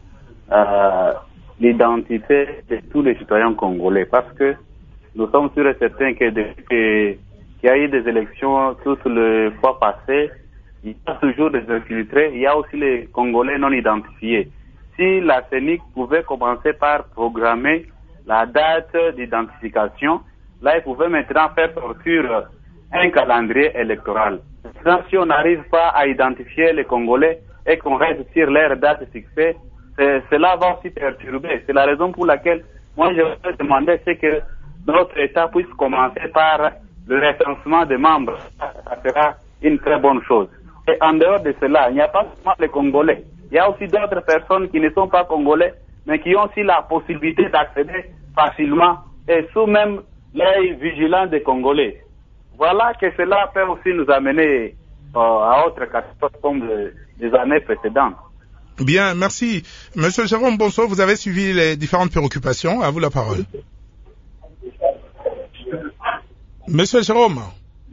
l'identité de tous les citoyens congolais? Parce que nous sommes sûrs et certains que depuis qu'il y a eu des élections toutes les fois passées, il y a toujours des infiltrés, il y a aussi les Congolais non identifiés. Si la CENI pouvait commencer par programmer la date d'identification, là, il pouvait maintenant faire sortir un calendrier électoral. Donc, si on n'arrive pas à identifier les Congolais et qu'on reste sur leur date fixée, cela va aussi perturber. C'est la raison pour laquelle moi je voudrais demander c'est que notre État puisse commencer par le recensement des membres. Ça sera une très bonne chose. Et en dehors de cela, il n'y a pas seulement les Congolais. Il y a aussi d'autres personnes qui ne sont pas Congolais, mais qui ont aussi la possibilité d'accéder facilement et sous même l'œil vigilant des Congolais. Voilà que cela peut aussi nous amener à autre catastrophe comme les années précédentes. Bien, merci. Monsieur Jérôme Bonso, vous avez suivi les différentes préoccupations. À vous la parole. Monsieur Jérôme.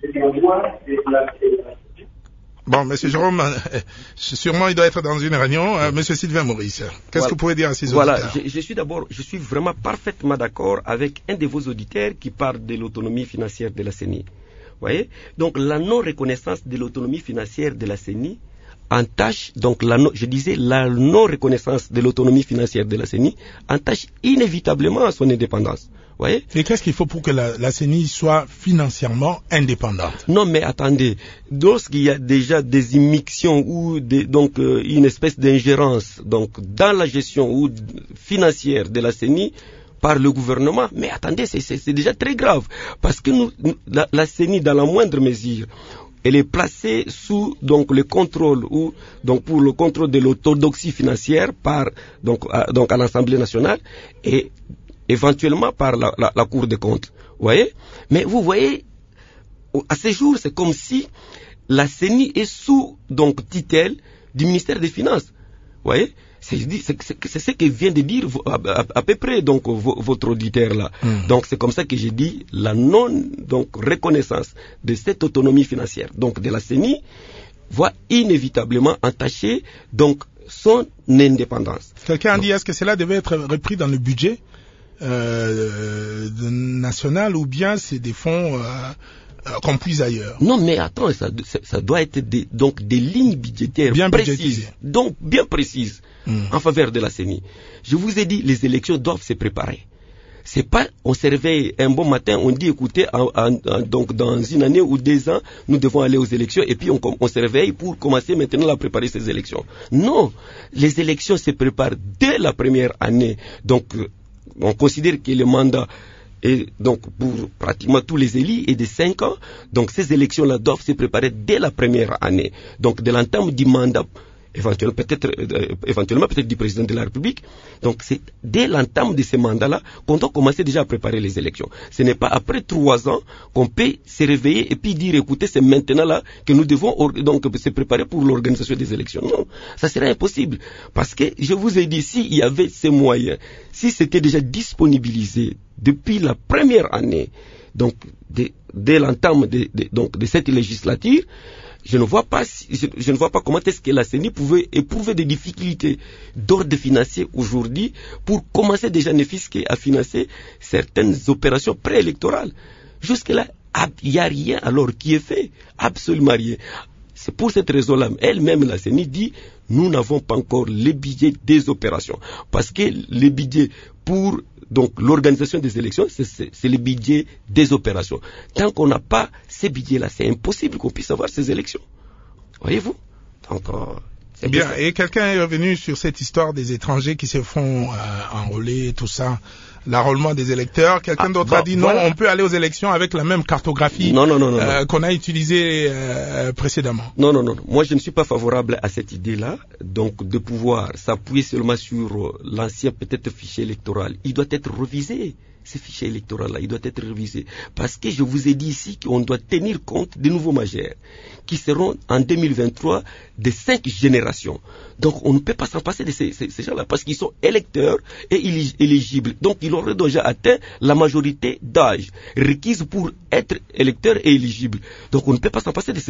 Bon, Monsieur Jérôme, sûrement il doit être dans une réunion. Monsieur Sylvain Maurice, qu'est-ce que vous pouvez dire à ces auditeurs? Voilà, je suis vraiment parfaitement d'accord avec un de vos auditeurs qui parle de l'autonomie financière de la CENI. Voyez? Donc la non-reconnaissance de l'autonomie financière de la CENI entache, donc la non-reconnaissance de l'autonomie financière de la CENI entache inévitablement son indépendance. Voyez? Et qu'est-ce qu'il faut pour que la CENI soit financièrement indépendante? Non, mais attendez, lorsqu'il y a déjà des immixtions ou une espèce d'ingérence donc dans la gestion ou financière de la CENI par le gouvernement, mais attendez, c'est déjà très grave parce que la CENI, dans la moindre mesure, elle est placée sous le contrôle ou donc pour le contrôle de l'orthodoxie financière par à l'Assemblée nationale et éventuellement par la Cour des comptes. Voyez? Mais vous voyez, à ce jour, c'est comme si la CENI est sous tutelle du ministère des Finances. Voyez? C'est ce que vient de dire à peu près votre auditeur là. Donc c'est comme ça que j'ai dit la reconnaissance de cette autonomie financière de la CENI va inévitablement entacher son indépendance. Quelqu'un a dit est-ce que cela devait être repris dans le budget national ou bien c'est des fonds qu'on puise ailleurs. Non, mais attends, ça doit être donc des lignes budgétaires bien précises, budgétisées. donc bien précises en faveur de la CENI. Je vous ai dit, les élections doivent se préparer. C'est pas, on se réveille un bon matin, on dit, écoutez, donc dans une année ou 2 ans, nous devons aller aux élections, et puis on se réveille pour commencer maintenant à préparer ces élections. Non, les élections se préparent dès la première année. Donc, on considère que le mandat est donc pour pratiquement tous les élus est de 5 ans. Donc, ces élections-là doivent se préparer dès la première année. Donc, de l'entame du mandat, éventuellement peut-être du président de la République. Donc c'est dès l'entame de ce mandat-là qu'on doit commencer déjà à préparer les élections. Ce n'est pas après 3 ans qu'on peut se réveiller et puis dire écoutez, c'est maintenant là que nous devons donc se préparer pour l'organisation des élections. Non, ça serait impossible. Parce que je vous ai dit, s'il y avait ces moyens, si c'était déjà disponibilisé depuis la première année, donc dès l'entame de cette législature, je ne vois pas comment est-ce que la CENI pouvait éprouver des difficultés d'ordre financier aujourd'hui pour commencer déjà ne fût-ce qu'à financer certaines opérations préélectorales. Jusque-là, il n'y a rien alors qui est fait, absolument rien. C'est pour cette raison-là, elle-même, la CENI dit, nous n'avons pas encore le budget des opérations. Parce que le budget pour donc l'organisation des élections, c'est le budget des opérations. Tant qu'on n'a pas ces budgets-là, c'est impossible qu'on puisse avoir ces élections. Voyez-vous? Donc, c'est bien. Et quelqu'un est revenu sur cette histoire des étrangers qui se font enrôler, tout ça, l'enrôlement des électeurs. Quelqu'un d'autre a dit non, on peut aller aux élections avec la même cartographie qu'on a utilisée précédemment. Non. Moi, je ne suis pas favorable à cette idée-là. Donc, de pouvoir s'appuyer seulement sur l'ancien peut-être fichier électoral. Il doit être révisé. Ce fichier électoral-là, il doit être révisé. Parce que je vous ai dit ici qu'on doit tenir compte des nouveaux majeurs qui seront en 2023 de 5 générations. Donc on ne peut pas s'en passer de ces gens-là parce qu'ils sont électeurs et éligibles. Donc ils auraient déjà atteint la majorité d'âge requise pour être électeurs et éligibles. Donc on ne peut pas s'en passer de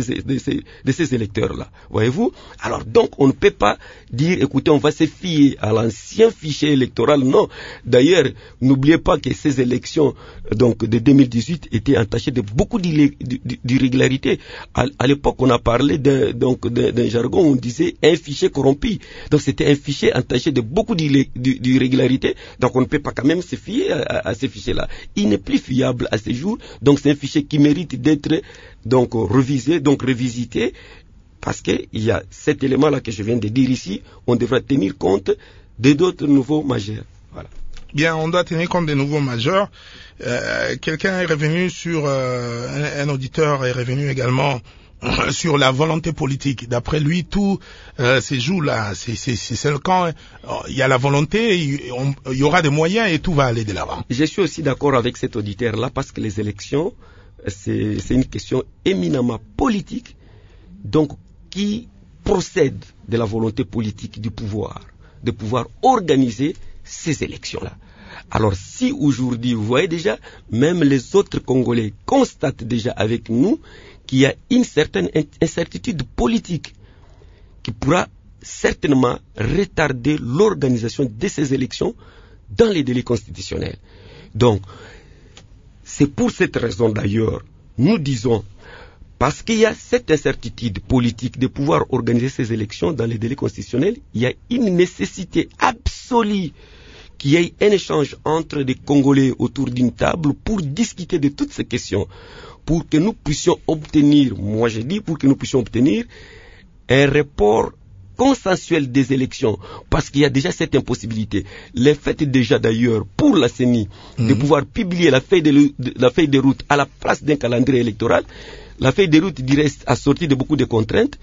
ces électeurs-là. Voyez-vous? Alors donc on ne peut pas dire, écoutez, on va se fier à l'ancien fichier électoral. Non. D'ailleurs, n'oubliez pas que ces élections donc de 2018 étaient entachées de beaucoup d'irrégularités. À l'époque, on a parlé d'un jargon où on disait un fichier corrompu. Donc c'était un fichier entaché de beaucoup d'irrégularités. Donc on ne peut pas quand même se fier à ces fichiers-là. Il n'est plus fiable à ce jour. Donc c'est un fichier qui mérite d'être donc révisé, donc revisité, parce qu'il y a cet élément-là que je viens de dire ici. On devra tenir compte d'autres nouveaux majeurs. Voilà. Bien, on doit tenir compte des nouveaux majeurs. Quelqu'un est revenu sur un auditeur est revenu également sur la volonté politique. D'après lui, tout se joue là. C'est le camp. Il y a la volonté, il y aura des moyens et tout va aller de l'avant. Je suis aussi d'accord avec cet auditeur-là parce que les élections, c'est une question éminemment politique, donc qui procède de la volonté politique du pouvoir, de pouvoir organiser ces élections-là. Alors si aujourd'hui, vous voyez déjà, même les autres Congolais constatent déjà avec nous qu'il y a une certaine incertitude politique qui pourra certainement retarder l'organisation de ces élections dans les délais constitutionnels. Donc, c'est pour cette raison d'ailleurs, nous disons, parce qu'il y a cette incertitude politique de pouvoir organiser ces élections dans les délais constitutionnels, il y a une nécessité absolue qu'il y ait un échange entre des Congolais autour d'une table pour discuter de toutes ces questions, pour que nous puissions obtenir, moi je dis, pour que nous puissions obtenir un report consensuel des élections, parce qu'il y a déjà cette impossibilité. Le fait déjà d'ailleurs pour la CENI de pouvoir publier la feuille de route à la place d'un calendrier électoral, la feuille de route reste assortie de beaucoup de contraintes.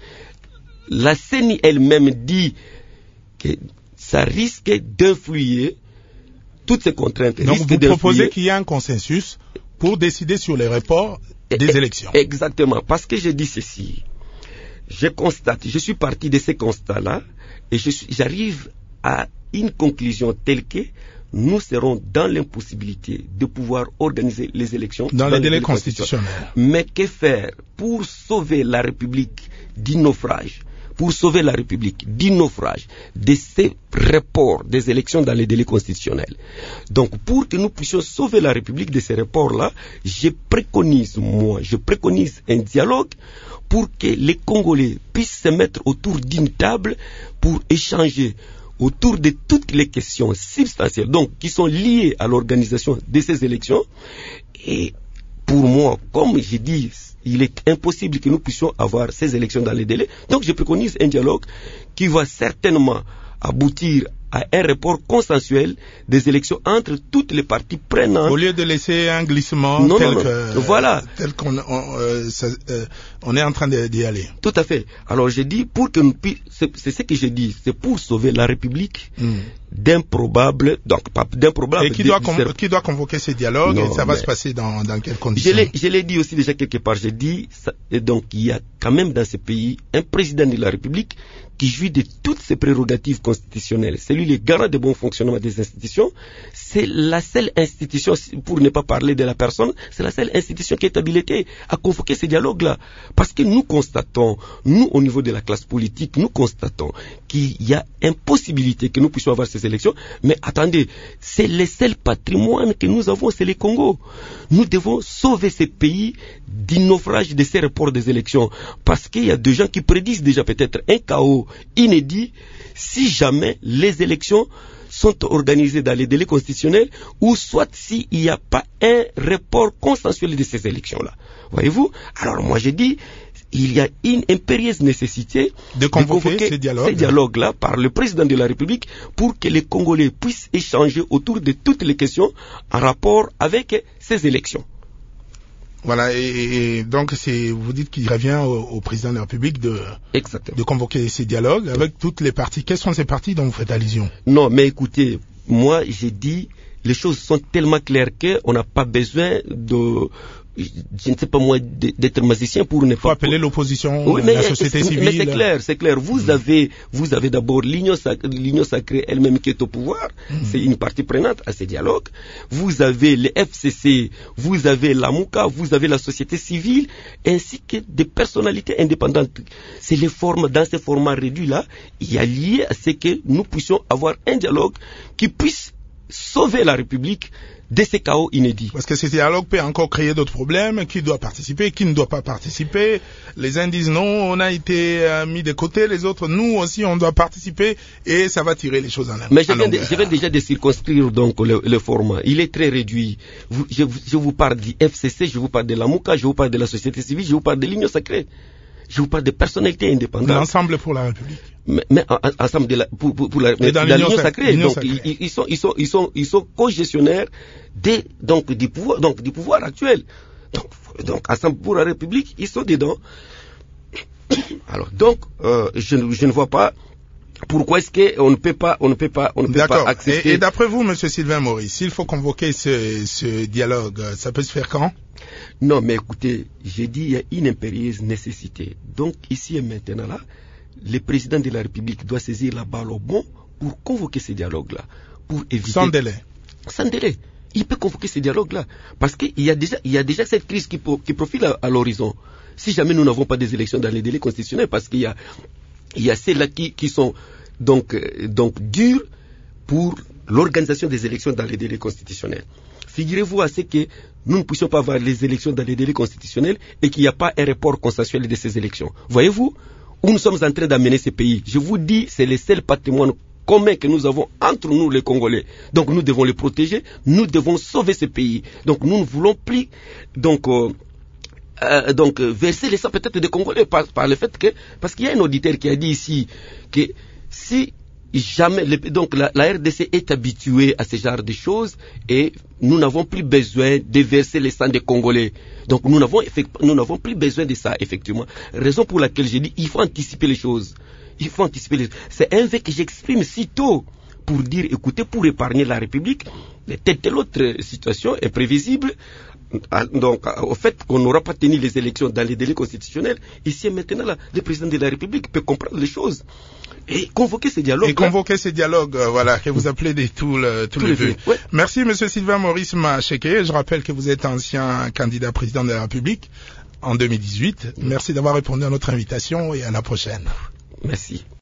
La CENI elle-même dit que ça risque d'influer toutes ces contraintes. Donc vous proposez qu'il y ait un consensus pour décider sur les reports des élections. Exactement, parce que je dis ceci. Je constate, je suis parti de ces constats-là et j'arrive à une conclusion telle que nous serons dans l'impossibilité de pouvoir organiser les élections dans les délais constitutionnels. Mais que faire pour sauver la République du naufrage, pour sauver la République du naufrage de ces reports des élections dans les délais constitutionnels. Donc, pour que nous puissions sauver la République de ces reports-là, je préconise un dialogue pour que les Congolais puissent se mettre autour d'une table pour échanger autour de toutes les questions substantielles, donc qui sont liées à l'organisation de ces élections. Et pour moi, comme j'ai dit, il est impossible que nous puissions avoir ces élections dans les délais. Donc je préconise un dialogue qui va certainement aboutir à un report consensuel des élections entre toutes les parties prenantes. Au lieu de laisser un glissement tel qu'on est en train d'y aller. Tout à fait. Alors j'ai dit, pour que nous puissions, c'est ce que j'ai dit, c'est pour sauver la République d'improbables, donc pas d'improbables. Et qui doit convoquer ces dialogues, et ça va se passer dans quelles conditions? Je l'ai dit aussi déjà quelque part, j'ai dit, et donc il y a quand même dans ce pays un président de la République qui jouit de toutes ses prérogatives constitutionnelles. C'est lui le garant de bon fonctionnement des institutions. C'est la seule institution, pour ne pas parler de la personne, c'est la seule institution qui est habilitée à convoquer ces dialogues-là. Parce que nous constatons, nous au niveau de la classe politique, nous constatons qu'il y a impossibilité que nous puissions avoir ces élections. Mais attendez, c'est le seul patrimoine que nous avons, c'est le Congo. Nous devons sauver ces pays du naufrage de ces reports des élections. Parce qu'il y a des gens qui prédisent déjà peut-être un chaos inédit si jamais les élections sont organisées dans les délais constitutionnels ou soit s'il n'y a pas un report consensuel de ces élections-là. Voyez-vous? Alors moi j'ai dit, il y a une impérieuse nécessité de convoquer ces dialogues-là par le président de la République pour que les Congolais puissent échanger autour de toutes les questions en rapport avec ces élections. Voilà, et donc vous dites qu'il revient au président de la République de convoquer ces dialogues avec toutes les parties. Quelles sont ces parties dont vous faites allusion? Non, mais écoutez, moi j'ai dit, les choses sont tellement claires qu'on n'a pas besoin de... Je ne sais pas moi d'être magicien pour ne pas... Il faut appeler l'opposition, la société civile. Mais c'est clair. Vous avez d'abord l'Union sacrée elle-même qui est au pouvoir. C'est une partie prenante à ces dialogues. Vous avez le FCC, vous avez la MOUCA, vous avez la société civile, ainsi que des personnalités indépendantes. C'est les formes, dans ces formats réduits-là, il y a lié à ce que nous puissions avoir un dialogue qui puisse sauver la République de ces chaos inédits. Parce que ces dialogues peuvent encore créer d'autres problèmes. Qui doit participer, qui ne doit pas participer? Les uns disent non, on a été mis de côté, les autres, nous aussi, on doit participer, et ça va tirer les choses en l'air. Mais je viens déjà de circonscrire donc le format. Il est très réduit. Je vous parle du FCC, je vous parle de la MOUCA, je vous parle de la société civile, je vous parle de l'Union sacrée. Je vous parle de personnalités indépendantes. L'ensemble pour la République. Mais ensemble pour l'Union sacrée. Donc ils sont co-gestionnaires du pouvoir actuel. Donc ensemble pour la République, ils sont dedans. Alors donc je ne vois pas pourquoi est-ce qu'on ne peut pas accepter. Et d'après vous, Monsieur Sylvain Maurice, s'il faut convoquer ce dialogue, ça peut se faire quand? Non, mais écoutez, j'ai dit il y a une impérieuse nécessité. Donc ici et maintenant là, le président de la République doit saisir la balle au bon pour convoquer ces dialogues-là, pour éviter. Sans délai. Sans délai. Il peut convoquer ces dialogues-là, parce qu'il y a déjà cette crise qui profile à l'horizon. Si jamais nous n'avons pas des élections dans les délais constitutionnels, parce qu'il y a celles-là qui sont donc dures pour l'organisation des élections dans les délais constitutionnels. Figurez-vous à ce que nous ne puissions pas avoir les élections dans les délais constitutionnels et qu'il n'y a pas un report consensuel de ces élections. Voyez-vous où nous sommes en train d'amener ces pays? Je vous dis, c'est le seul patrimoine commun que nous avons entre nous les Congolais. Donc nous devons les protéger, nous devons sauver ces pays. Donc nous ne voulons plus verser les sangs peut-être des Congolais par le fait que, parce qu'il y a un auditeur qui a dit ici que si jamais, la RDC est habituée à ce genre de choses et nous n'avons plus besoin de verser les sangs des Congolais. Donc nous n'avons plus besoin de ça, effectivement. Raison pour laquelle j'ai dit, il faut anticiper les choses. C'est un vœu que j'exprime si tôt pour dire, écoutez, pour épargner la République, telle autre situation est prévisible. Donc, au fait qu'on n'aura pas tenu les élections dans les délais constitutionnels, ici et maintenant, là, le président de la République peut comprendre les choses et convoquer ces dialogues. Voilà, que vous appelez tous les vœux. Ouais. Merci, Monsieur Sylvain Maurice Macheke. Je rappelle que vous êtes ancien candidat président de la République en 2018. Merci d'avoir répondu à notre invitation et à la prochaine. Merci.